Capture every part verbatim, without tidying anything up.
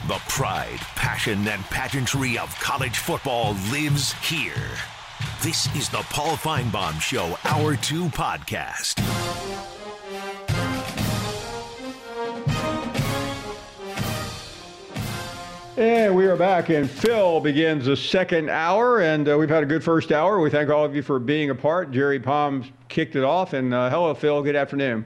The pride, passion, and pageantry of college football lives here. This is the Paul Finebaum Show, Hour two podcast. And we are back, and Phil begins the second hour, and uh, we've had a good first hour. We thank all of you for being a part. Jerry Palm kicked it off, and uh, hello, Phil. Good afternoon.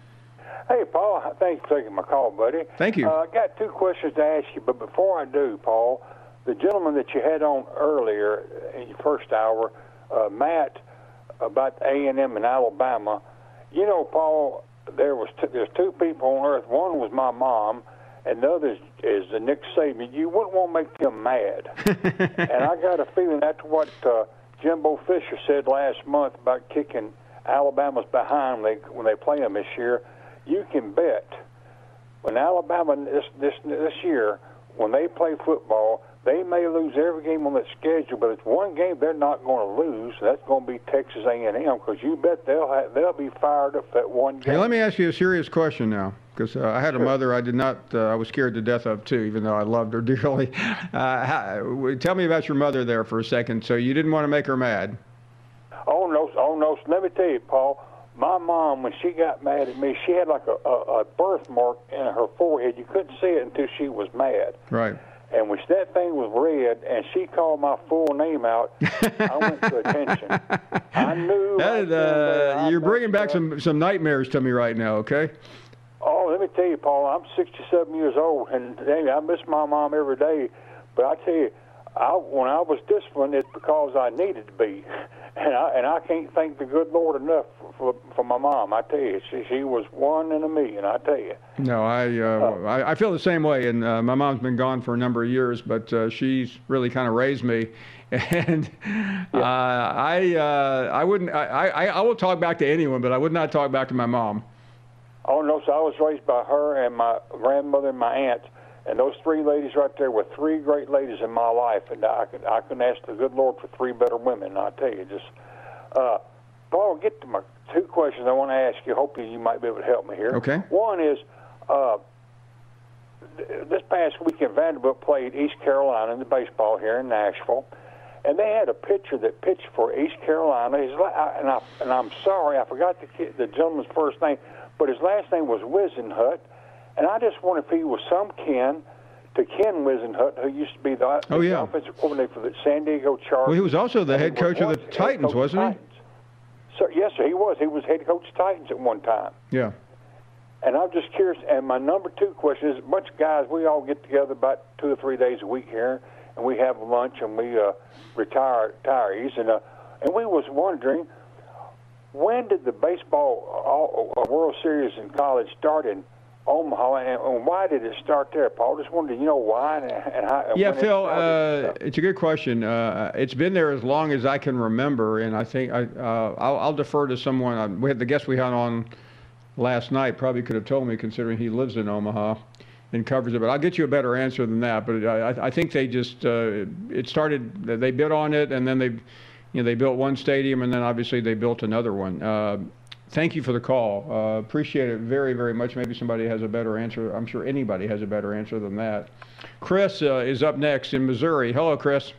Hey, Paul. Thanks for taking my call, buddy. Thank you. I uh, got two questions to ask you, but before I do, Paul, the gentleman that you had on earlier in your first hour, uh, Matt, about A and M in Alabama, you know, Paul, there was t- there's two people on earth. One was my mom, and the other is, is the Nick Saban. You wouldn't want to make them mad. And I got a feeling that's what uh, Jimbo Fisher said last month about kicking Alabama's behind when they, when they play them this year. You can bet when Alabama this, this this year, when they play football, they may lose every game on that schedule, but it's one game they're not going to lose. That's going to be Texas A and M, because you bet they'll have, they'll be fired up that one game. Hey, let me ask you a serious question now, because uh, I had sure. a mother I did not, uh, I was scared to death of too, even though I loved her dearly. Uh, how, tell me about your mother there for a second. So you didn't want to make her mad? Oh no, oh no. So let me tell you, Paul. My mom, when she got mad at me, she had like a, a, a birthmark in her forehead. You couldn't see it until she was mad. Right. And when that thing was red and she called my full name out, I went to attention. I knew. That, right uh, I you're bringing back that. some, some nightmares to me right now, okay? Oh, let me tell you, Paul, I'm sixty-seven years old, and dang, I miss my mom every day. But I tell you, I, when I was disciplined, it's because I needed to be. And I, and I can't thank the good Lord enough for, for, for my mom. I tell you, she, she was one in a million, I tell you. No, I uh, uh, I, I feel the same way, and uh, my mom's been gone for a number of years, but uh, she's really kind of raised me, and yeah. uh, I uh, I wouldn't I, I I will talk back to anyone, but I would not talk back to my mom. Oh no, so I was raised by her and my grandmother and my aunt, and those three ladies right there were three great ladies in my life, and I could I couldn't ask the good Lord for three better women. I tell you, just uh, Paul, get to my two questions I want to ask you. Hopefully, you might be able to help me here. Okay. One is, uh, this past weekend Vanderbilt played East Carolina in the baseball here in Nashville, and they had a pitcher that pitched for East Carolina. His la- and I and I'm sorry, I forgot the kid, the gentleman's first name, but his last name was Wisenhut. And I just wonder if he was some kin to Ken Wisenhut, who used to be the, oh, the yeah. offensive coordinator for the San Diego Chargers. Well, he was also the head coach of the Titans, wasn't he? Titans. So, yes, sir, he was. He was head coach of Titans at one time. Yeah. And I'm just curious, and my number two question is, a bunch of guys, we all get together about two or three days a week here, and we have lunch, and we uh, retire retirees, and, uh, and we was wondering, when did the baseball uh, World Series in college start in Omaha, and why did it start there, Paul? Just wondered, you know, why and, and how. And yeah, when Phil, it uh, it's a good question. Uh, it's been there as long as I can remember, and I think I, uh, I'll, I'll defer to someone. Uh, we had the guest we had on last night probably could have told me, considering he lives in Omaha and covers it. But I'll get you a better answer than that. But I, I think they just uh, it started. They bid on it, and then they, you know, they built one stadium, and then obviously they built another one. Uh, Thank you for the call. Uh, appreciate it very, very much. Maybe somebody has a better answer. I'm sure anybody has a better answer than that. Chris uh, is up next in Missouri. Hello, Chris.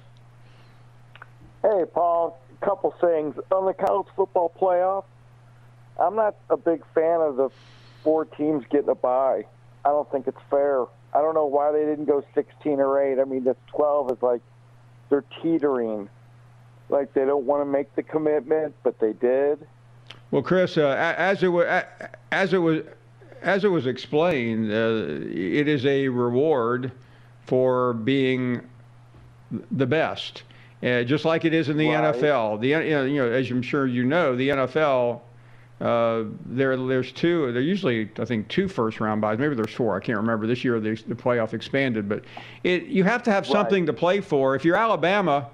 Hey, Paul. A couple things. On the college football playoff, I'm not a big fan of the four teams getting a bye. I don't think it's fair. I don't know why they didn't go sixteen or eight. I mean, this twelve is like they're teetering. Like they don't want to make the commitment, but they did. Well, Chris, uh, as it was, as it was, as it was explained, uh, it is a reward for being the best, uh, just like it is in the right. N F L. The you know, you know, as I'm sure you know, the N F L. Uh, there, there's two. There usually, I think, two first-round byes. Maybe there's four. I can't remember. This year, the, the playoff expanded, but it you have to have something right. to play for. If you're Alabama.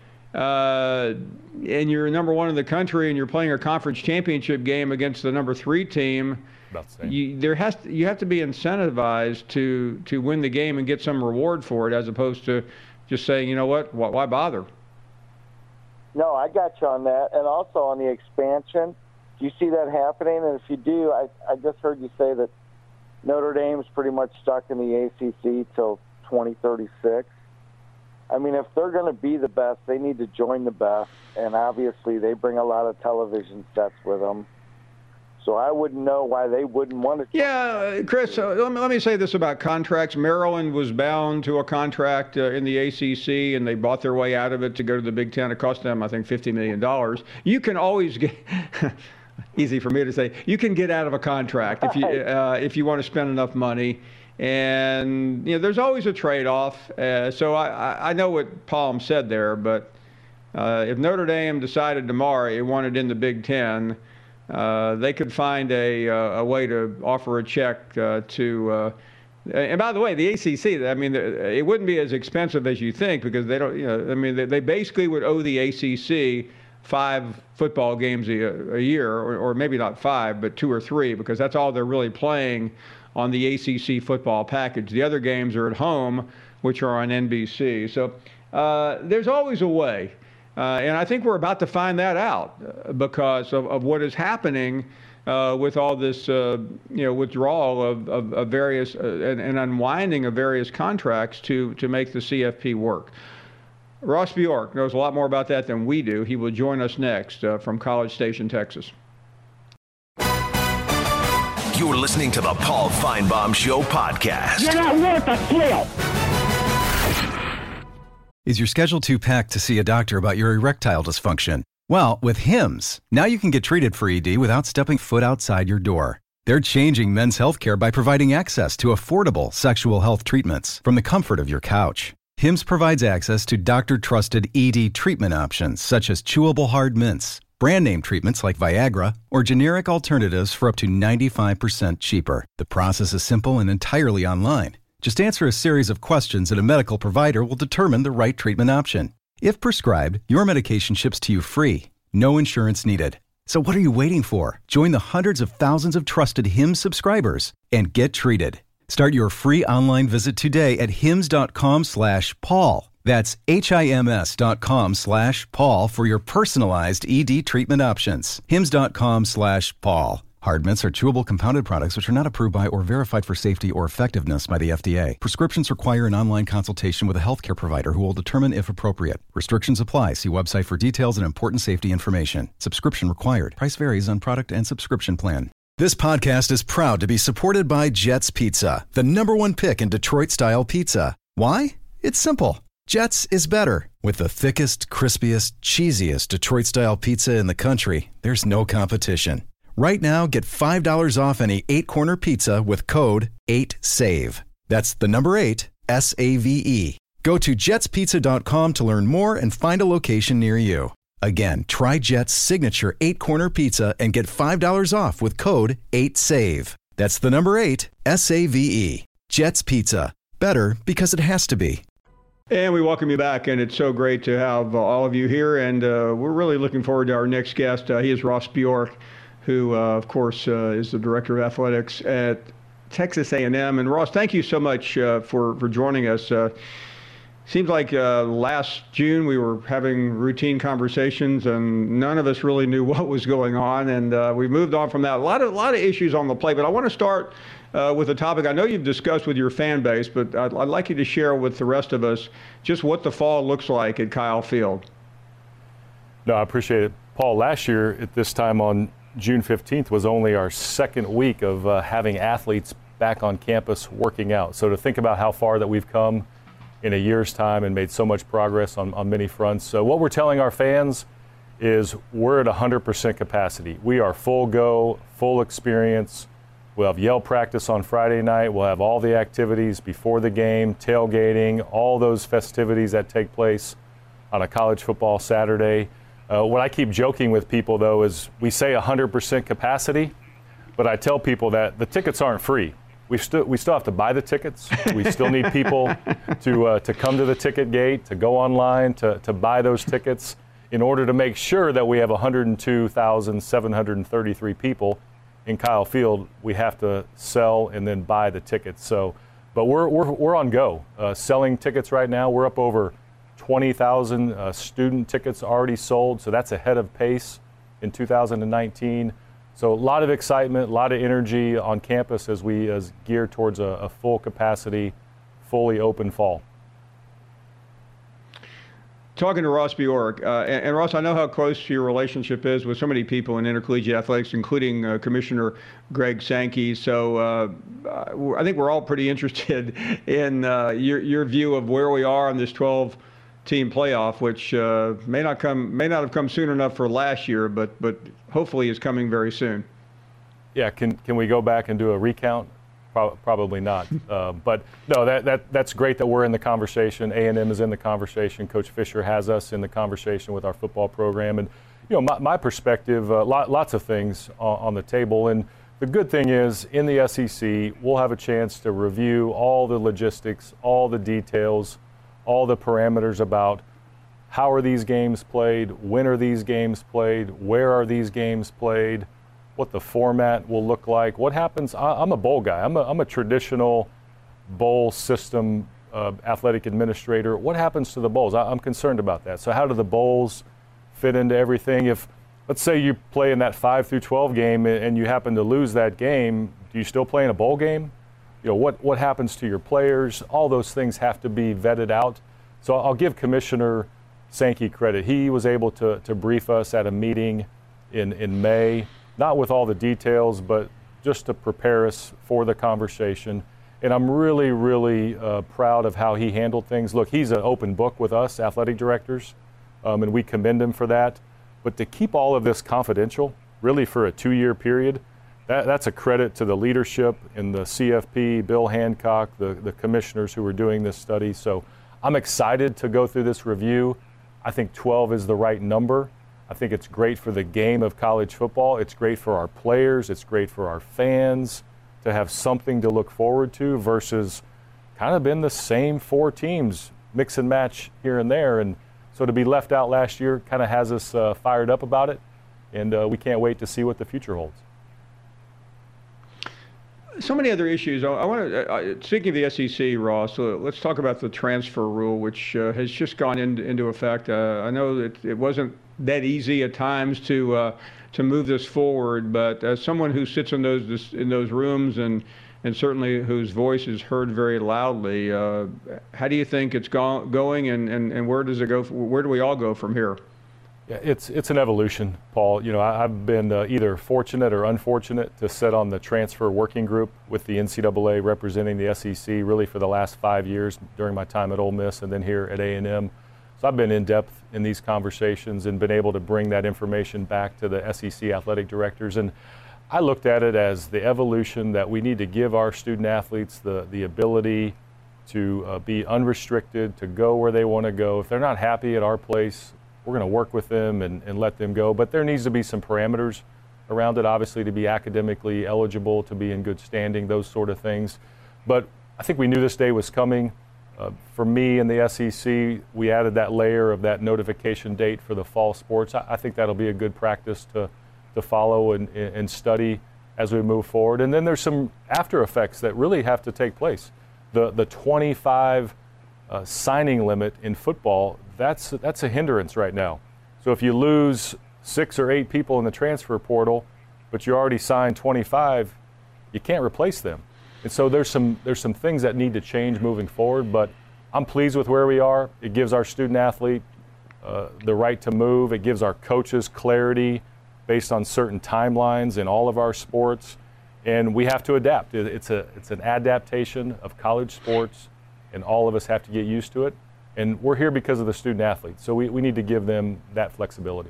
Uh, and you're number one in the country, and you're playing a conference championship game against the number three team. You, there has to, you have to be incentivized to to win the game and get some reward for it, as opposed to just saying, you know what, why, why bother? No, I got you on that, and also on the expansion. Do you see that happening? And if you do, I I just heard you say that Notre Dame's pretty much stuck in the A C C till twenty thirty-six. I mean, if they're going to be the best, they need to join the best, and obviously they bring a lot of television sets with them. So I wouldn't know why they wouldn't want to. Yeah, Chris, uh, let, me, let me say this about contracts. Maryland was bound to a contract uh, in the A C C, and they bought their way out of it to go to the Big Ten. It cost them, I think, fifty million dollars. You can always get, easy for me to say, you can get out of a contract if you, uh, if you want to spend enough money. And, you know, there's always a trade-off. Uh, so I, I know what Palm said there, but uh, if Notre Dame decided tomorrow it wanted in the Big Ten, Uh, they could find a, uh, a way to offer a check uh, to, uh, and by the way, the A C C, I mean, it wouldn't be as expensive as you think because they don't, you know, I mean, they, they basically would owe the A C C five football games a, a year, or, or maybe not five, but two or three, because that's all they're really playing on the A C C football package. The other games are at home, which are on N B C. So uh, there's always a way. Uh, and I think we're about to find that out uh, because of, of what is happening uh, with all this, uh, you know, withdrawal of, of, of various uh, and, and unwinding of various contracts to to make the C F P work. Ross Bjork knows a lot more about that than we do. He will join us next uh, from College Station, Texas. You're listening to the Paul Finebaum Show podcast. You're not worth a flip. Is your schedule too packed to see a doctor about your erectile dysfunction? Well, with Hims, now you can get treated for E D without stepping foot outside your door. They're changing men's healthcare by providing access to affordable sexual health treatments from the comfort of your couch. Hims provides access to doctor-trusted E D treatment options such as chewable hard mints, brand name treatments like Viagra, or generic alternatives for up to ninety-five percent cheaper. The process is simple and entirely online. Just answer a series of questions and a medical provider will determine the right treatment option. If prescribed, your medication ships to you free. No insurance needed. So what are you waiting for? Join the hundreds of thousands of trusted Hims subscribers and get treated. Start your free online visit today at hims.com slash Paul. That's H-I-M-S dot com slash Paul for your personalized E D treatment options. Hims.com slash Paul. Hard mints are chewable compounded products which are not approved by or verified for safety or effectiveness by the F D A. Prescriptions require an online consultation with a healthcare provider who will determine if appropriate. Restrictions apply. See website for details and important safety information. Subscription required. Price varies on product and subscription plan. This podcast is proud to be supported by Jets Pizza, the number one pick in Detroit-style pizza. Why? It's simple. Jets is better. With the thickest, crispiest, cheesiest Detroit-style pizza in the country, there's no competition. Right now, get five dollars off any eight-corner pizza with code eight save. That's the number eight, S A V E. Go to jets pizza dot com to learn more and find a location near you. Again, try Jet's signature eight-corner pizza and get five dollars off with code eight save. That's the number eight, S A V E. Jet's Pizza. Better because it has to be. And we welcome you back, and it's so great to have uh, all of you here, and uh, we're really looking forward to our next guest. Uh, he is Ross Bjork, who, uh, of course, uh, is the Director of Athletics at Texas A and M. And Ross, thank you so much uh, for, for joining us. Uh, seems like uh, last June we were having routine conversations, and none of us really knew what was going on, and uh, we moved on from that. A lot of, a lot of issues on the plate, but I want to start uh, with a topic I know you've discussed with your fan base, but I'd, I'd like you to share with the rest of us just what the fall looks like at Kyle Field. No, I appreciate it. Paul, last year at this time on June fifteenth was only our second week of uh, having athletes back on campus working out. So to think about how far that we've come in a year's time and made so much progress on, on many fronts. So what we're telling our fans is we're at one hundred percent capacity. We are full go, full experience. We'll have yell practice on Friday night. We'll have all the activities before the game, tailgating, all those festivities that take place on a college football Saturday. Uh, what I keep joking with people, though, is we say one hundred percent capacity, but I tell people that the tickets aren't free. We still we still have to buy the tickets. We still need people to uh, to come to the ticket gate, to go online, to, to buy those tickets in order to make sure that we have one hundred two thousand seven hundred thirty-three people in Kyle Field. We have to sell and then buy the tickets. So, but we're we're we're on go, uh, selling tickets right now. We're up over twenty thousand uh, student tickets already sold, so that's ahead of pace in two thousand nineteen. So a lot of excitement, a lot of energy on campus as we as gear towards a, a full capacity fully open fall. Talking to Ross Bjork, uh, and, and Ross, I know how close your relationship is with so many people in intercollegiate athletics, including uh, Commissioner Greg Sankey. So uh, I think we're all pretty interested in uh, your your view of where we are on this twelve-team playoff, which uh, may not come may not have come soon enough for last year, but but hopefully is coming very soon. Yeah, can can we go back and do a recount? Probably not. uh, but no, that, that that's great that we're in the conversation. A and M is in the conversation. Coach Fisher has us in the conversation with our football program. And, you know, my, my perspective, uh, lot, lots of things on, on the table. And the good thing is, in the S E C, we'll have a chance to review all the logistics, all the details, all the parameters about how are these games played, when are these games played, where are these games played, what the format will look like. What happens? I'm a bowl guy. I'm a, I'm a traditional bowl system uh, athletic administrator. What happens to the bowls? I, I'm concerned about that. So how do the bowls fit into everything? If, let's say you play in that five through twelve game and you happen to lose that game, do you still play in a bowl game? You know, what, what happens to your players? All those things have to be vetted out. So I'll give Commissioner Sankey credit. He was able to, to brief us at a meeting in, in May. Not with all the details, but just to prepare us for the conversation. And I'm really, really uh, proud of how he handled things. Look, he's an open book with us, athletic directors, um, and we commend him for that. But to keep all of this confidential, really for a two-year period, that, that's a credit to the leadership in the C F P, Bill Hancock, the, the commissioners who were doing this study. So I'm excited to go through this review. I think twelve is the right number. I think it's great for the game of college football. It's great for our players. It's great for our fans to have something to look forward to versus kind of been the same four teams, mix and match here and there. And so to be left out last year kind of has us uh, fired up about it. And uh, we can't wait to see what the future holds. So many other issues. I, I want to, uh, speaking of the S E C, Ross, uh, let's talk about the transfer rule, which uh, has just gone into, into effect. Uh, I know that it wasn't that easy at times to uh, to move this forward, but as someone who sits in those in those rooms and and certainly whose voice is heard very loudly, uh, how do you think it's go- going, and, and, and where does it go? Where do we all go from here? Yeah, it's it's an evolution, Paul. You know, I, I've been uh, either fortunate or unfortunate to sit on the transfer working group with the N C double A representing the S E C really for the last five years during my time at Ole Miss and then here at A and M. So I've been in depth in these conversations and been able to bring that information back to the S E C athletic directors. And I looked at it as the evolution that we need to give our student athletes the, the ability to uh, be unrestricted, to go where they want to go. If they're not happy at our place, we're going to work with them and, and let them go. But there needs to be some parameters around it, obviously, to be academically eligible, to be in good standing, those sort of things. But I think we knew this day was coming. Uh, for me and the S E C, we added that layer of that notification date for the fall sports. I, I think that'll be a good practice to, to follow and, and study as we move forward. And then there's some after effects that really have to take place. The, the twenty-five uh, signing limit in football, that's, that's a hindrance right now. So if you lose six or eight people in the transfer portal, but you already signed twenty-five, you can't replace them. And so there's some there's some things that need to change moving forward, but I'm pleased with where we are. It gives our student athlete uh, the right to move. It gives our coaches clarity based on certain timelines in all of our sports, and we have to adapt. It's a it's an adaptation of college sports, and all of us have to get used to it. And we're here because of the student athletes, so we, we need to give them that flexibility.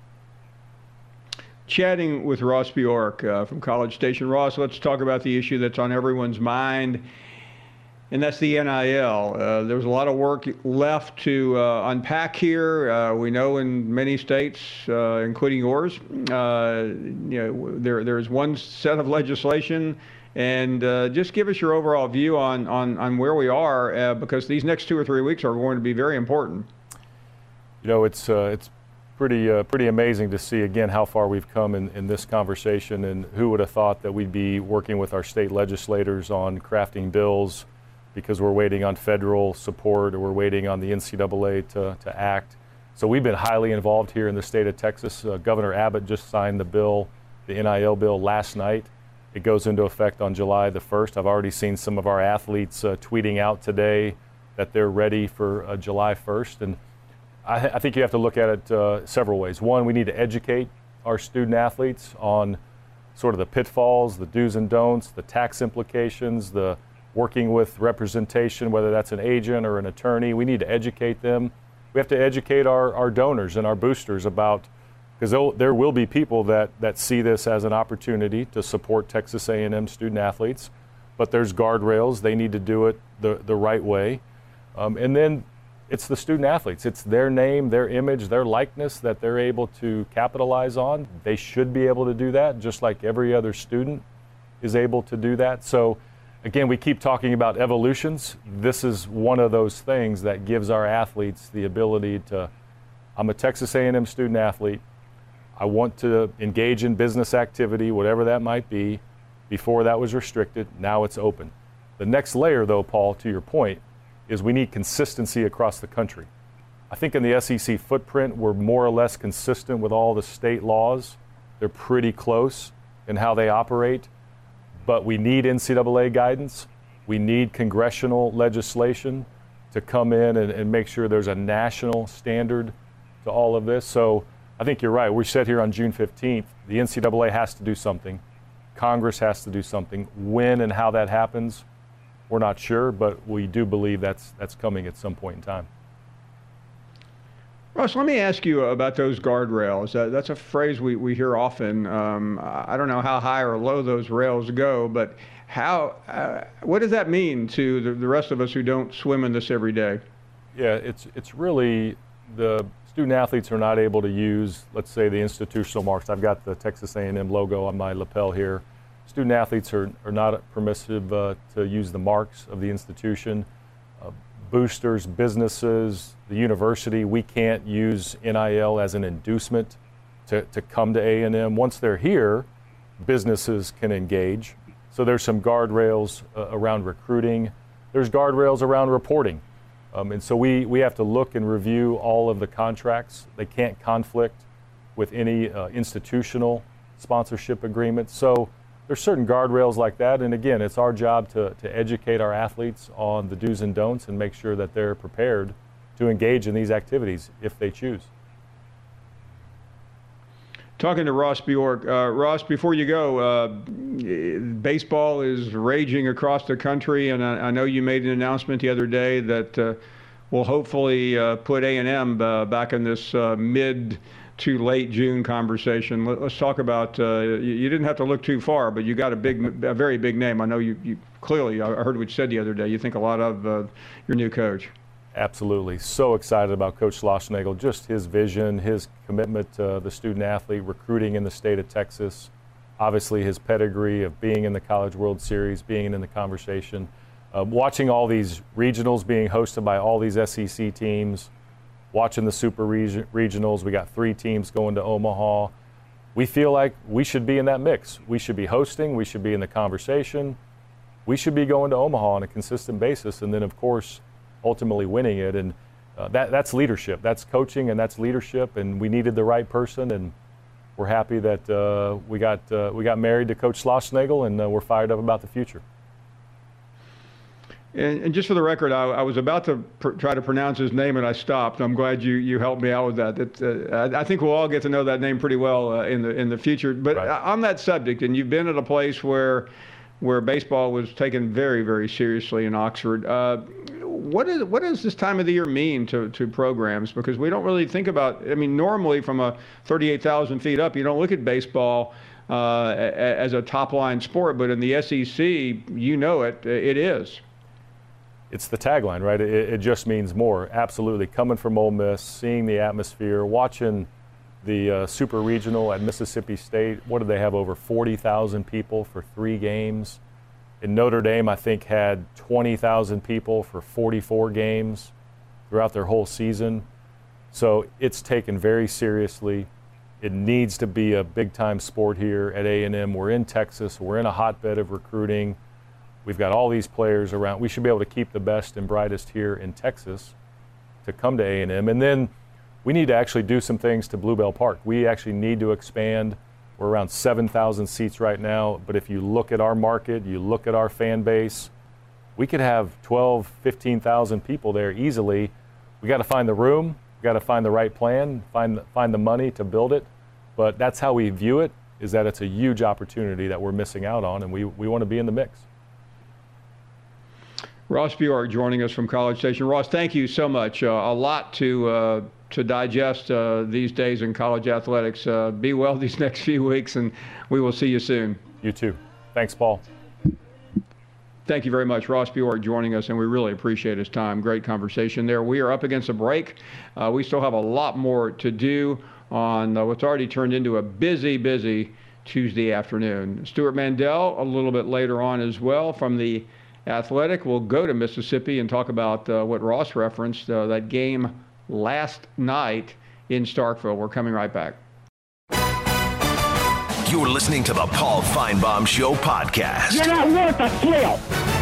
Chatting with Ross Bjork uh, from College Station. Ross, let's talk about the issue that's on everyone's mind, and that's the N I L. Uh, there's a lot of work left to uh, unpack here. Uh, we know in many states, uh, including yours, uh, you know, there there's one set of legislation, and uh, just give us your overall view on on, on where we are, uh, because these next two or three weeks are going to be very important. You know, it's uh, it's. Pretty, uh, pretty amazing to see again how far we've come in, in this conversation, and who would have thought that we'd be working with our state legislators on crafting bills because we're waiting on federal support or we're waiting on the N C double A to, to act. So we've been highly involved here in the state of Texas. Uh, Governor Abbott just signed the bill, the N I L bill, last night, It goes into effect on July the first. I've already seen some of our athletes uh, tweeting out today that they're ready for uh, July first. And I, I think you have to look at it uh, several ways. One, we need to educate our student athletes on sort of the pitfalls, the do's and don'ts, the tax implications, the working with representation, whether that's an agent or an attorney. We need to educate them. We have to educate our, our donors and our boosters about, because there will be people that, that see this as an opportunity to support Texas A and M student athletes, but there's guardrails. They need to do it the, the right way. Um, and then it's the student athletes. It's their name, their image, their likeness that they're able to capitalize on. They should be able to do that, just like every other student is able to do that. So again, we keep talking about evolutions. This is one of those things that gives our athletes the ability to, I'm a Texas A and M student athlete. I want to engage in business activity, whatever that might be. Before that was restricted, now it's open. The next layer, though, Paul, to your point, is we need consistency across the country. I think in the S E C footprint, we're more or less consistent with all the state laws. They're pretty close in how they operate, but we need N C double A guidance. We need congressional legislation to come in and, and make sure there's a national standard to all of this. So I think you're right. We said here on June fifteenth, the N C double A has to do something. Congress has to do something. When and how that happens, we're not sure, but we do believe that's that's coming at some point in time. Russ, let me ask you about those guardrails. Uh, that's a phrase we, we hear often. Um, I don't know how high or low those rails go, but how? Uh, what does that mean to the, the rest of us who don't swim in this every day? Yeah, it's it's really the student athletes are not able to use, let's say, the institutional marks. I've got the Texas A and M logo on my lapel here. Student athletes are, are not permissive uh, to use the marks of the institution. Uh, boosters, businesses, the university, we can't use N I L as an inducement to, to come to A and M. Once they're here, businesses can engage. So there's some guardrails uh, around recruiting. There's guardrails around reporting. Um, and so we, we have to look and review all of the contracts. They can't conflict with any uh, institutional sponsorship agreements. So there's certain guardrails like that. And again, it's our job to, to educate our athletes on the do's and don'ts and make sure that they're prepared to engage in these activities if they choose. Talking to Ross Bjork. Uh, Ross, before you go, uh, baseball is raging across the country, and I, I know you made an announcement the other day that uh, will hopefully uh, put A and M uh, back in this uh, mid to late June conversation. Let, let's talk about, uh, you, you didn't have to look too far, but you got a big, a very big name. I know you, you clearly, I heard what you said the other day, you think a lot of uh, your new coach. Absolutely. So excited about Coach Schlossnagle, just his vision, his commitment to the student athlete, recruiting in the state of Texas, obviously his pedigree of being in the College World Series, being in the conversation, uh, watching all these regionals being hosted by all these S E C teams, watching the super reg- regionals. We got three teams going to Omaha. We feel like we should be in that mix. We should be hosting. We should be in the conversation. We should be going to Omaha on a consistent basis. And then, of course, ultimately winning it. And uh, that that's leadership. That's coaching and that's leadership. And we needed the right person. And we're happy that uh, we got uh, we got married to Coach Schlossnagle, and uh, we're fired up about the future. And, and just for the record, I, I was about to pr- try to pronounce his name, and I stopped. I'm glad you, you helped me out with that. It, uh, I, I think we'll all get to know that name pretty well uh, in the in the future. But right. on that subject, and you've been at a place where where baseball was taken very, very seriously in Oxford. Uh, what is what does this time of the year mean to, to programs? Because we don't really think about. I mean, normally from a thirty-eight thousand feet up, you don't look at baseball uh, as a top line sport. But in the S E C, you know it. It is. It's the tagline, right? It, it just means more. Absolutely. Coming from Ole Miss, seeing the atmosphere, watching the uh, Super Regional at Mississippi State. What did they have? Over forty thousand people for three games. In Notre Dame, I think, had twenty thousand people for forty-four games throughout their whole season. So it's taken very seriously. It needs to be a big-time sport here at A and M. We're in Texas. We're in a hotbed of recruiting. We've got all these players around. We should be able to keep the best and brightest here in Texas to come to A and M. And then we need to actually do some things to Bluebell Park. We actually need to expand We're around seven thousand seats right now, but if you look at our market, you look at our fan base, we could have twelve, fifteen thousand people there easily. We got to find the room, we got to find the right plan, find find the money to build it. But that's how we view it, is that it's a huge opportunity that we're missing out on, and we, we want to be in the mix. Ross Bjork joining us from College Station. Ross, thank you so much. Uh, a lot to uh, to digest uh, these days in college athletics. Uh, be well these next few weeks, and we will see you soon. You too. Thanks, Paul. Thank you very much. Ross Bjork joining us, and we really appreciate his time. Great conversation there. We are up against a break. Uh, we still have a lot more to do on uh, what's already turned into a busy, busy Tuesday afternoon. Stuart Mandel a little bit later on as well from the Athletic. We'll go to Mississippi and talk about uh, what Ross referenced, uh, that game last night in Starkville. We're coming right back. You're listening to the Paul Feinbaum Show podcast. You're not worth a flip.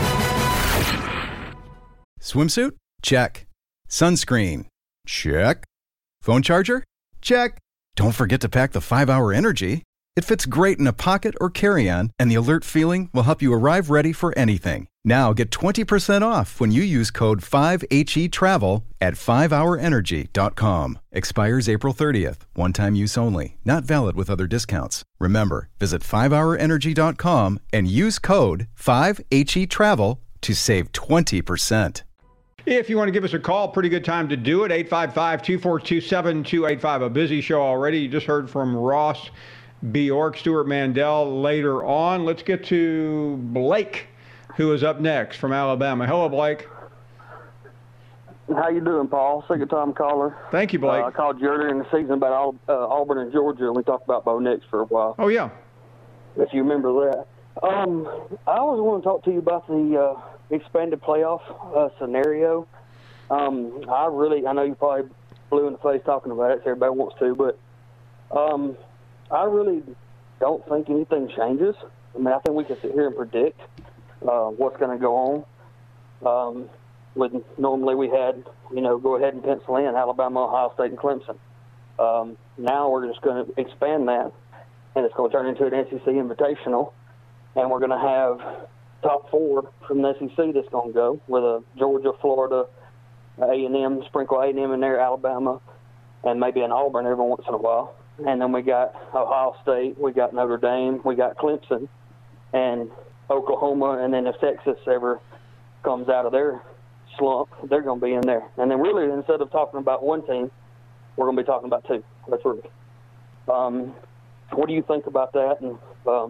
Swimsuit? Check. Sunscreen? Check. Phone charger? Check. Don't forget to pack the five hour Energy. It fits great in a pocket or carry-on, and the alert feeling will help you arrive ready for anything. Now get twenty percent off when you use code five H E travel at five hour energy dot com. Expires April thirtieth. One-time use only. Not valid with other discounts. Remember, visit five hour energy dot com and use code five H E travel to save twenty percent. If you want to give us a call, pretty good time to do it. eight five five, two four two, seven two eight five. A busy show already. You just heard from Ross Bjork, Stuart Mandel later on. Let's get to Blake, who is up next from Alabama. Hello, Blake. How you doing, Paul? Second time caller. Thank you, Blake. Uh, I called you earlier in the season about Al- uh, Auburn and Georgia, and we talked about Bo Nix for a while. Oh, yeah. If you remember that. Um, I always want to talk to you about the uh, expanded playoff uh, scenario. Um, I really, I know you probably blew in the face talking about it, so everybody wants to, but um, I really don't think anything changes. I mean, I think we can sit here and predict uh, what's going to go on. Um, with normally we had, you know, go ahead and pencil in Alabama, Ohio State, and Clemson. Um, now we're just going to expand that, and it's going to turn into an S E C Invitational, and we're going to have top four from the S E C that's going to go with a Georgia, Florida, A and M, sprinkle A and M in there, Alabama, and maybe an Auburn every once in a while. And then we got Ohio State, we got Notre Dame, we got Clemson, and Oklahoma, and then if Texas ever comes out of their slump, they're going to be in there. And then really, instead of talking about one team, we're going to be talking about two. That's really. Um, what do you think about that? And um,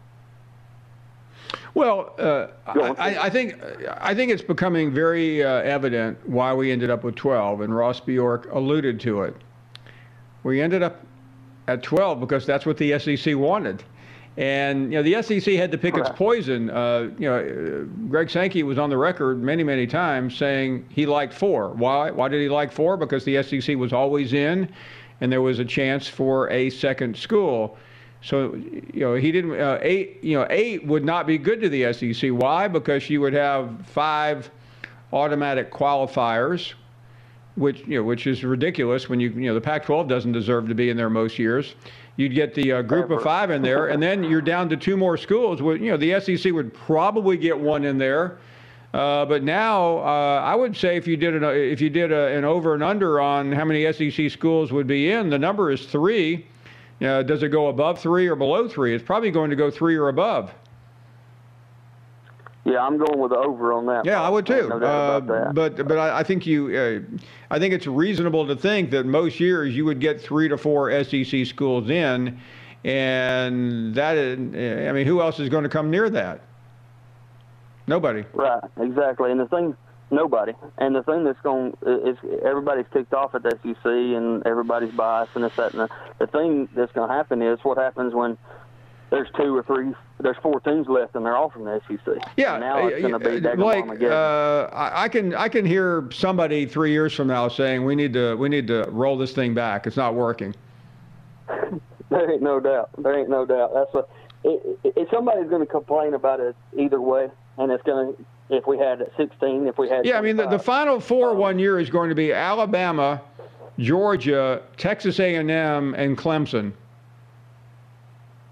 Well, uh, I, I think I think it's becoming very uh, evident why we ended up with twelve, and Ross Bjork alluded to it. We ended up at twelve because that's what the S E C wanted. And, you know, the S E C had to pick its poison. Uh, you know, Greg Sankey was on the record many, many times saying he liked four. Why? Why did he like four? Because the S E C was always in, and there was a chance for a second school. So, you know, he didn't, uh, eight, you know, eight would not be good to the S E C. Why? Because you would have five automatic qualifiers, which, you know, which is ridiculous when you, you know, the Pac twelve doesn't deserve to be in there most years. You'd get the uh, group of five in there, and then you're down to two more schools. Well, you know, the S E C would probably get one in there. Uh, but now, uh, I would say if you did an, if you did a, an over and under on how many S E C schools would be in, the number is three. Uh, does it go above three or below three? It's probably going to go three or above. Yeah, I'm going with the over on that. Yeah, I would too. No doubt about uh, that. But but I, I think you, uh, I think it's reasonable to think that most years you would get three to four S E C schools in, and that is, I mean, who else is going to come near that? Nobody. Right, exactly. And the thing, nobody. And the thing that's going is everybody's kicked off at the S E C, and everybody's biased and this, that, and the, the thing that's going to happen is what happens when there's two or three, there's four teams left, and they're all from the S E C. Yeah, and now it's going to be like uh, I, I can I can hear somebody three years from now saying we need to we need to roll this thing back. It's not working. There ain't no doubt. There ain't no doubt. That's what. If somebody's going to complain about it either way, and it's going to, if we had sixteen, if we had. Yeah, I mean the, the Final Four um, one year is going to be Alabama, Georgia, Texas A and M, and Clemson.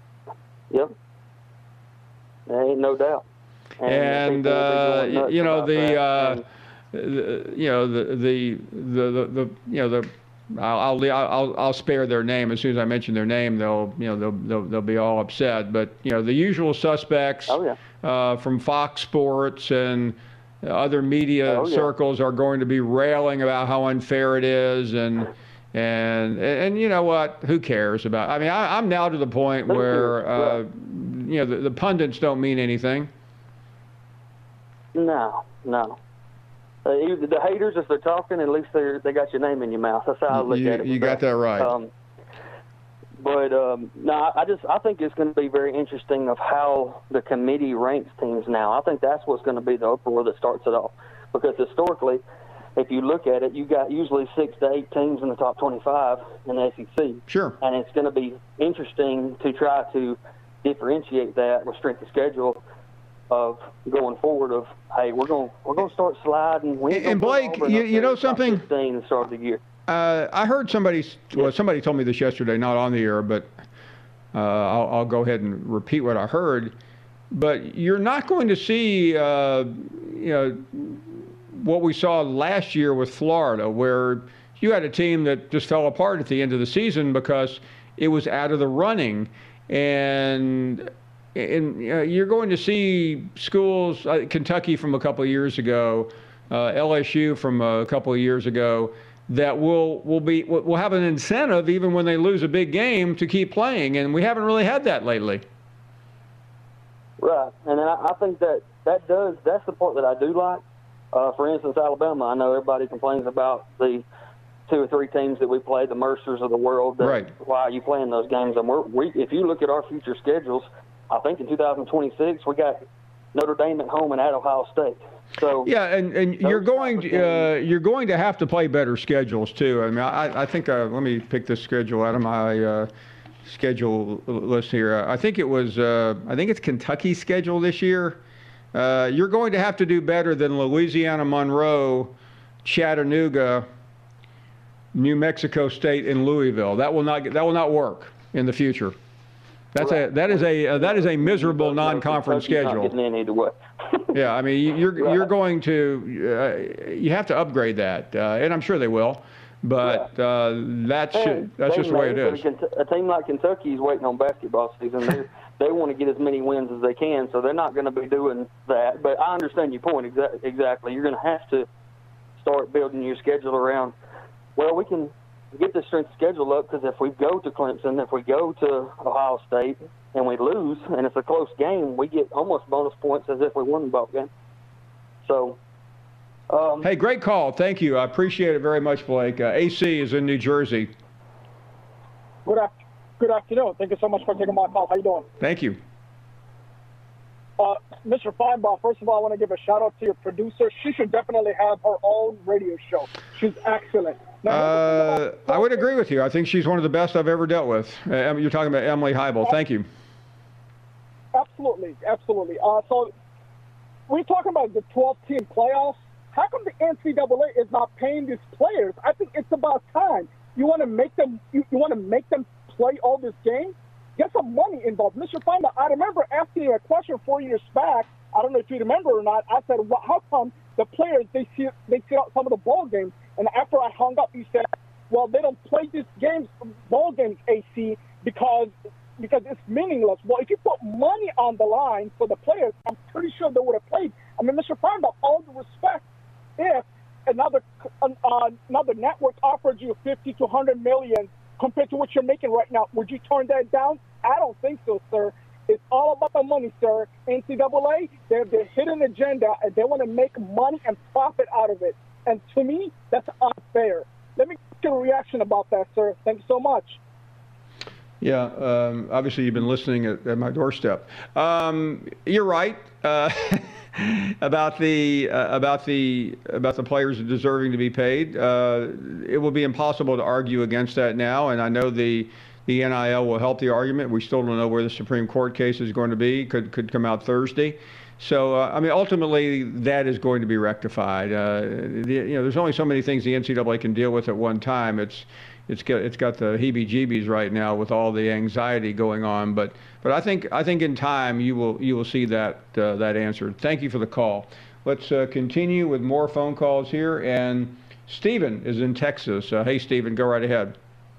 Yep. There ain't no doubt. And, and uh, you know the, uh, the, you know the the the the, the you know the. I'll, I'll I'll I'll spare their name. As soon as I mention their name, they'll you know they'll they'll, they'll be all upset. But you know the usual suspects oh, yeah. uh, from Fox Sports and other media oh, yeah. circles are going to be railing about how unfair it is, and and and you know what? Who cares about? I mean, I, I'm now to the point where uh, you know the, the pundits don't mean anything. No, no. Uh, the haters, if they're talking, at least they they got your name in your mouth. That's how I look you, at it. You got that right. Um, but um, no, I just I think it's going to be very interesting of how the committee ranks teams now. I think that's what's going to be the uproar that starts it off. Because historically, if you look at it, you got usually six to eight teams in the top twenty-five in the S E C. Sure. And it's going to be interesting to try to differentiate that with strength of schedule of going forward of, hey, we're going we're going to start sliding. We and Blake, you, you know something? fifteen the start of the year. Uh, I heard somebody, well, somebody told me this yesterday, not on the air, but uh, I'll, I'll go ahead and repeat what I heard. But you're not going to see, uh, you know, what we saw last year with Florida, where you had a team that just fell apart at the end of the season because it was out of the running. And And uh, you're going to see schools, uh, Kentucky from a couple of years ago, uh, L S U from a couple of years ago, that will will be will have an incentive even when they lose a big game to keep playing, and we haven't really had that lately. Right, and I, I think that that does that's the part that I do like. Uh, for instance, Alabama. I know everybody complains about the two or three teams that we play, the Mercers of the world. That, right. Why are you playing those games? And we're, we, if you look at our future schedules, I think in two thousand twenty-six we got Notre Dame at home and at Ohio State. So yeah, and, and you're going to, uh, you're going to have to play better schedules too. I mean, I, I think uh, let me pick this schedule out of my uh, schedule list here. I think it was uh, I think it's Kentucky's schedule this year. Uh, you're going to have to do better than Louisiana Monroe, Chattanooga, New Mexico State, and Louisville. That will not that will not work in the future. That's right. a that is a uh, that is a miserable non-conference schedule. Not getting in either way. Yeah, I mean you're right. you're going to uh, you have to upgrade that, uh, and I'm sure they will. But uh, that's hey, that's just the way it is. A team like Kentucky is waiting on basketball season. They they want to get as many wins as they can, so they're not going to be doing that. But I understand your point exa- exactly. You're going to have to start building your schedule around. Well, we can get the strength schedule up because if we go to Clemson, if we go to Ohio State and we lose and it's a close game, we get almost bonus points as if we won the ball game. So, um, hey, great call. Thank you. I appreciate it very much, Blake. Uh, A C is in New Jersey. Good, af- good afternoon. Thank you so much for taking my call. How you doing? Thank you. Uh, Mister Feinbaum, first of all, I want to give a shout-out to your producer. She should definitely have her own radio show. She's excellent. Now, uh, I would agree with you. I think she's one of the best I've ever dealt with. Uh, you're talking about Emily Heibel. Thank you. Absolutely, absolutely. Uh, so we're talking about the twelve-team playoffs. How come the N C double A is not paying these players? I think it's about time. You want to make them. You, you want to make them play all this game. Get some money involved. Mister Feinbaum, I remember asking you a question four years back. I don't know if you remember or not. I said, well, how come the players, they see they see out some of the ball games? And after I hung up, you said, well, they don't play these games, ball games, A C, because because it's meaningless. Well, if you put money on the line for the players, I'm pretty sure they would have played. I mean, Mister Feinbaum, all the respect, if another uh, another network offered you fifty to one hundred million compared to what you're making right now, would you turn that down? I don't think so, sir. It's all about the money, sir. N C double A, they have their hidden agenda, and they want to make money and profit out of it. And to me, that's unfair. Let me get your reaction about that, sir. Thank you so much. Yeah, um, obviously you've been listening at, at my doorstep. Um, you're right uh, about the uh, about the about the players deserving to be paid. Uh, it will be impossible to argue against that now, and I know the the N I L will help the argument. We still don't know where the Supreme Court case is going to be. Could could come out Thursday. So, uh, I mean, ultimately, that is going to be rectified. Uh, the, you know, there's only so many things the N C double A can deal with at one time. It's, it's got it's got the heebie-jeebies right now with all the anxiety going on. But but I think I think in time you will you will see that uh, that answered. Thank you for the call. Let's uh, continue with more phone calls here. And Stephen is in Texas. Uh, hey, Stephen, go right ahead.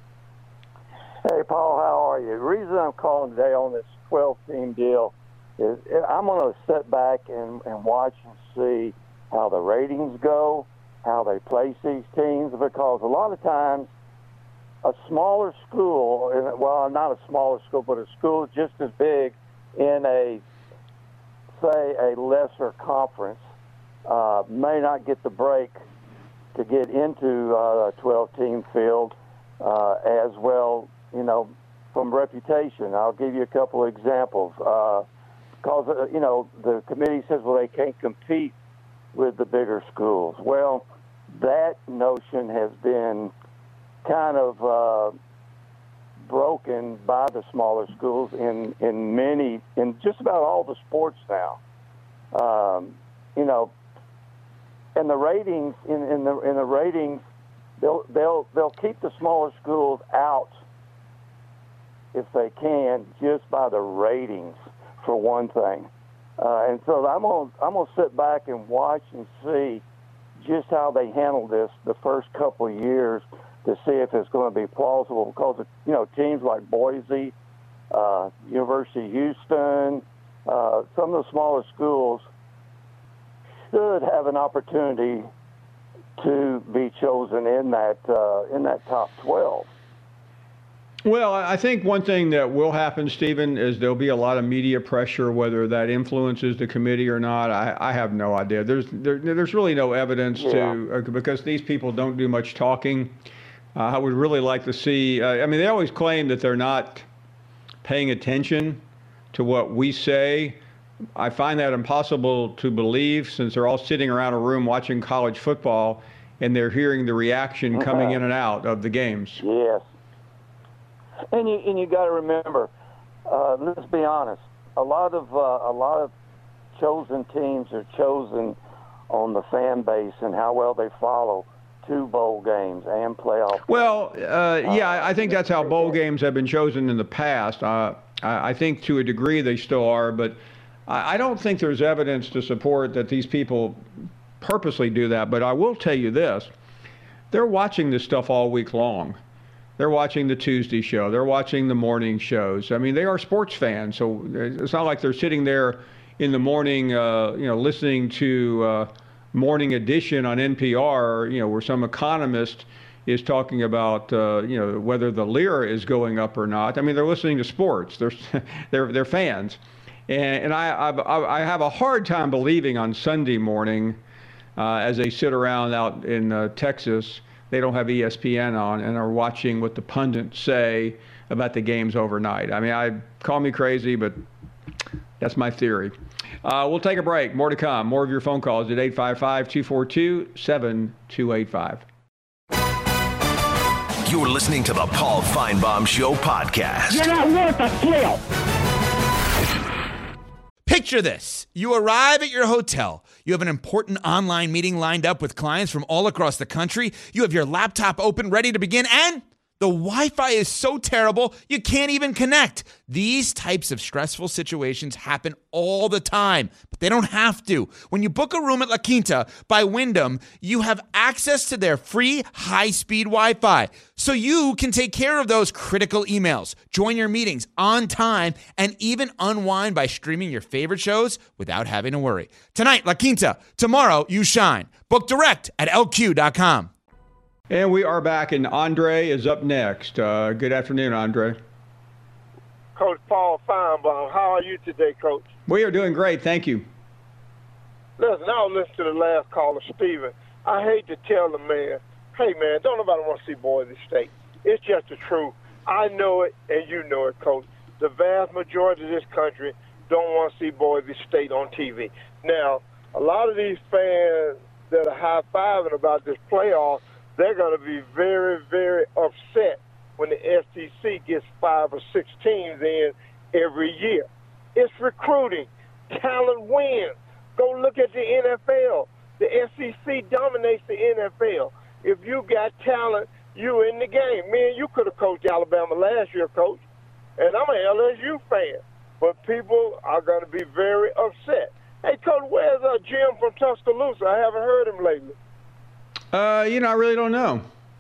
Hey, Paul, how are you? The reason I'm calling today on this twelve-team deal is I'm going to sit back and, and watch and see how the ratings go, how they place these teams, because a lot of times a smaller school, well, not a smaller school, but a school just as big in a, say, a lesser conference, uh, may not get the break to get into uh, a twelve-team field uh, as well, you know, from reputation. I'll give you a couple of examples. Uh, because, uh, you know, the committee says, well, they can't compete with the bigger schools. Well, that notion has been kind of uh, broken by the smaller schools in, in many, in just about all the sports now. Um, you know, and the ratings, in, in the in the ratings, they'll they'll they'll keep the smaller schools out if they can, just by the ratings, for one thing. Uh, and so I'm gonna I'm gonna sit back and watch and see just how they handle this the first couple of years to see if it's going to be plausible. Because you know, teams like Boise, uh, University of Houston, uh, some of the smaller schools should have an opportunity to be chosen in that uh, in that top twelve. Well, I think one thing that will happen, Stephen, is there'll be a lot of media pressure. Whether that influences the committee or not, I, I have no idea. There's there, there's really no evidence yeah. to uh, because these people don't do much talking. Uh, I would really like to see. Uh, I mean, they always claim that they're not paying attention to what we say. I find that impossible to believe, since they're all sitting around a room watching college football and they're hearing the reaction coming in and out of the games. Yes. And you and you got to remember, uh, let's be honest. A lot of uh, a lot of chosen teams are chosen on the fan base and how well they follow two bowl games and playoff. Well, uh, yeah, I think that's how bowl games have been chosen in the past. Uh, I, I think to a degree they still are, but I, I don't think there's evidence to support that these people purposely do that. But I will tell you this: they're watching this stuff all week long. They're watching the Tuesday show. They're watching the morning shows. I mean, they are sports fans, so it's not like they're sitting there in the morning, uh, you know, listening to uh, Morning Edition on N P R, you know, where some economist is talking about, uh, you know, whether the lira is going up or not. I mean, they're listening to sports. They're they're they're fans, and and I I, I have a hard time believing on Sunday morning, uh, as they sit around out in uh, Texas. They don't have E S P N on and are watching what the pundits say about the games overnight. I mean, I call me crazy, but that's my theory. Uh, we'll take a break. More to come. More of your phone calls at eight five five, two four two, seven two eight five. You're listening to the Paul Feinbaum Show podcast. You're not worth a flail. Picture this. You arrive at your hotel. You have an important online meeting lined up with clients from all across the country. You have your laptop open, ready to begin, and the Wi-Fi is so terrible, you can't even connect. These types of stressful situations happen all the time, but they don't have to. When you book a room at La Quinta by Wyndham, you have access to their free high-speed Wi-Fi, so you can take care of those critical emails, join your meetings on time, and even unwind by streaming your favorite shows without having to worry. Tonight, La Quinta. Tomorrow, you shine. Book direct at L Q dot com. And we are back, and Andre is up next. Uh, good afternoon, Andre. Coach Paul Feinbaum, how are you today, Coach? We are doing great, thank you. Listen, I'll listen to the last caller, Steven. I hate to tell the man, hey, man, don't nobody want to see Boise State. It's just the truth. I know it, and you know it, Coach. The vast majority of this country don't want to see Boise State on T V. Now, a lot of these fans that are high-fiving about this playoff, they're going to be very, very upset when the S E C gets five or six teams in every year. It's recruiting. Talent wins. Go look at the N F L. The S E C dominates the N F L. If you got talent, you in the game. Me and you could have coached Alabama last year, Coach, and I'm an L S U fan. But people are going to be very upset. Hey, Coach, where's uh, Jim from Tuscaloosa? I haven't heard him lately. Uh, you know, I really don't know.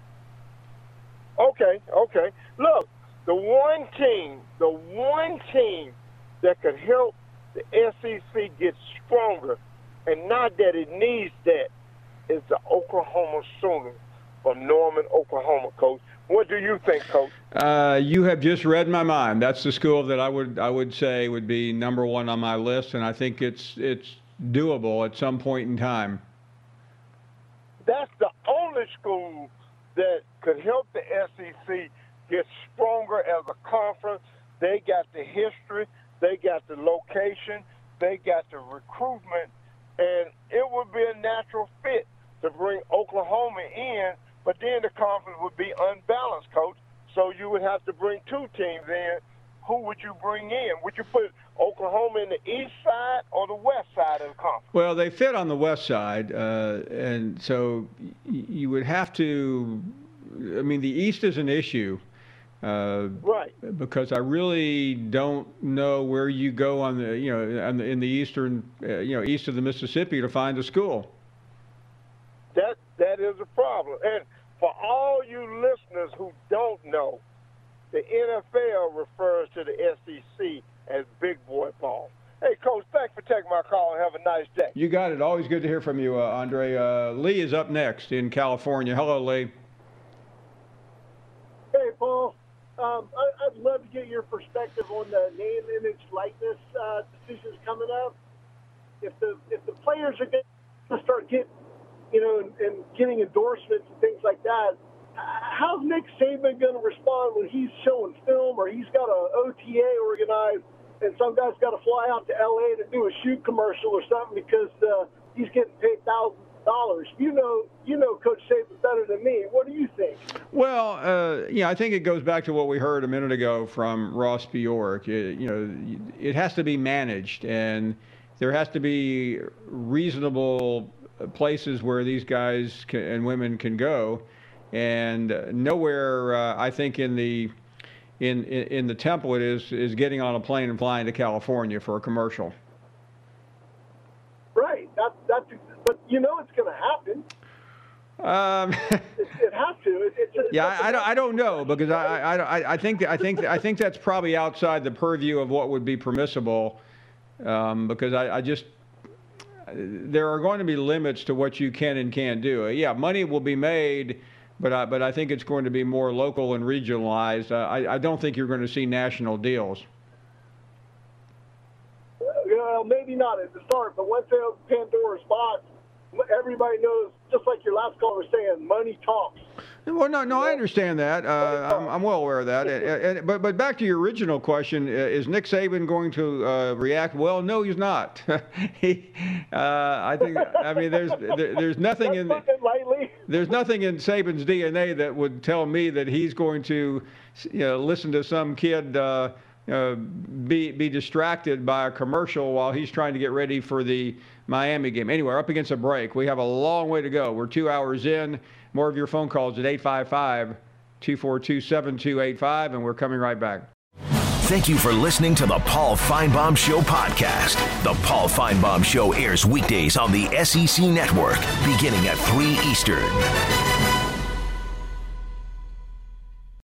Okay, okay. Look, the one team, the one team that could help the S E C get stronger, and not that it needs that, is the Oklahoma Sooners from Norman, Oklahoma, Coach. What do you think, Coach? Uh, you have just read my mind. That's the school that I would I would say would be number one on my list, and I think it's it's doable at some point in time. That's the only school that could help the S E C get stronger as a conference. They got the history, they got the location, they got the recruitment, and it would be a natural fit to bring Oklahoma in, but then the conference would be unbalanced, Coach. So you would have to bring two teams in. Who would you bring in? Would you put Oklahoma in the east side or the west side of the conference? Well, they fit on the west side, uh, and so y- you would have to – I mean, the east is an issue. Uh, right. Because I really don't know where you go on the, you know, on the, in the eastern, uh, you know, east of the Mississippi to find a school. That that is a problem. And for all you listeners who don't know, the N F L refers to the S E C as big boy ball. Hey, Coach, thanks for taking my call and have a nice day. You got it. Always good to hear from you, uh, Andre. Uh, Lee is up next in California. Hello, Lee. Hey, Paul. Um, I, I'd love to get your perspective on the name, image, likeness uh, decisions coming up. If the if the players are going to start getting, you know, and, and getting endorsements and things like that, how's Nick Saban going to respond when he's showing film or he's got a O T A organized and some guy's got to fly out to L A to do a shoot commercial or something because uh, he's getting paid thousands of dollars? You know, you know, Coach Saban better than me. What do you think? Well, uh, yeah, I think it goes back to what we heard a minute ago from Ross Bjork. It, you know, it has to be managed, and there has to be reasonable places where these guys can, and women can go, and uh, nowhere, uh, I think, in the in, in in the template is is getting on a plane and flying to California for a commercial. Right. That, that's. But you know it's going to happen. Um, it, it has to. It, it's, it's yeah, I, I don't. I don't know because I, I, I think I think I think that's probably outside the purview of what would be permissible. Um, because I, I just there are going to be limits to what you can and can't do. Yeah, money will be made, but I, but I think it's going to be more local and regionalized. Uh, I, I don't think you're going to see national deals. Well, maybe not at the start, but once they open Pandora's box, everybody knows, just like your last caller was saying, money talks. Well, no, no, I understand that. Uh, I'm, I'm well aware of that. And, and, but, but back to your original question: is Nick Saban going to uh, react? Well, no, he's not. he, uh, I think. I mean, there's there, there's nothing in there's nothing in Saban's D N A that would tell me that he's going to, you know, listen to some kid uh, uh, be be distracted by a commercial while he's trying to get ready for the Miami game. Anyway, we're up against a break. We have a long way to go. We're two hours in. More of your phone calls at eight five five, two four two, seven two eight five, and we're coming right back. Thank you for listening to the Paul Finebaum Show podcast. The Paul Finebaum Show airs weekdays on the S E C Network, beginning at three Eastern.